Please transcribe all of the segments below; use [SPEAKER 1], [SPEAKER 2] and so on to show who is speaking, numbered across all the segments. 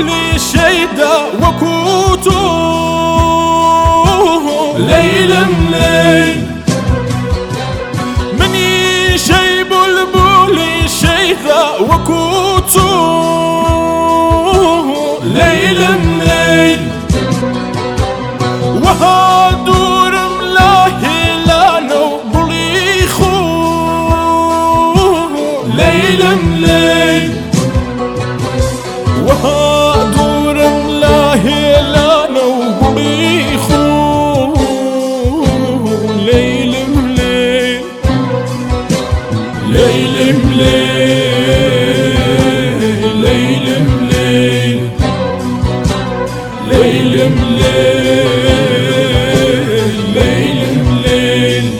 [SPEAKER 1] بلبولي شيدا وكوتو ليل مليل مني شي بلبولي شيدا وكوتو ليل مليل وهادور ملاهي لانو بليخو ليل مليل وهادور ملاهي لانو بليخو ليل مليل ليل مليل ليل مليل ليل مليل ليل مليل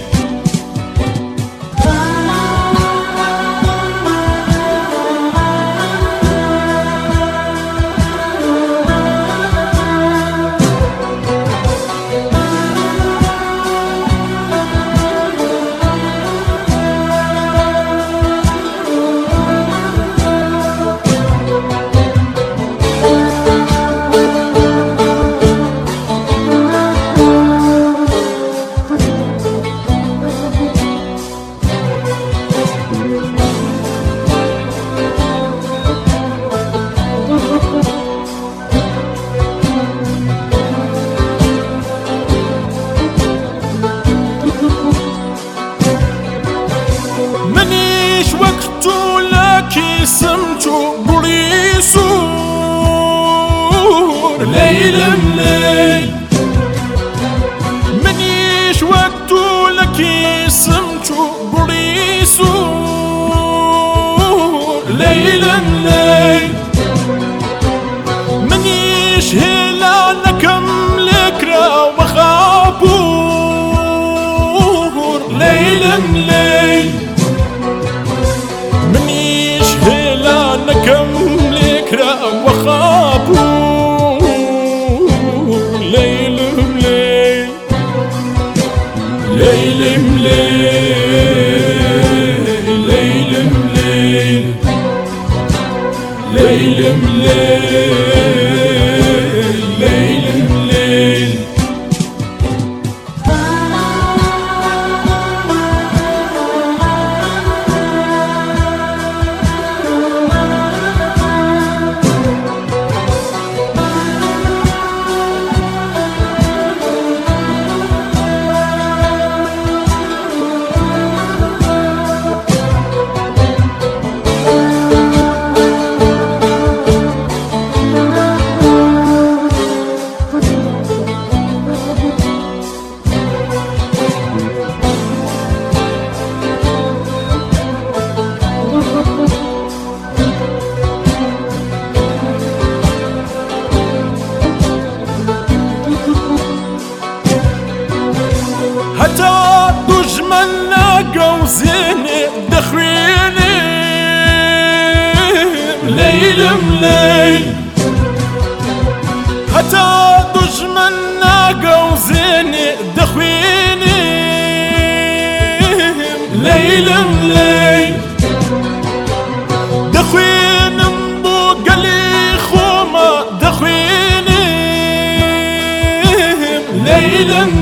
[SPEAKER 1] منيش وقتو لكي سمتو بليسور ليل مليل منيش وقتو لكي سمتو بليسور ليل مليل منيش هلا نكم لكرا وخابور ليل مليل منيش هلا نكم لكرا وخابور ليل مليل ليل مليل ليل مليل ليل مليل ليل مليل حتى دجمن لاقو زيني دخويني ليل مليل حتى دجمن لاقو زيني دخويني ليل مليل دخوين مبو قلي خوما دخويني ليل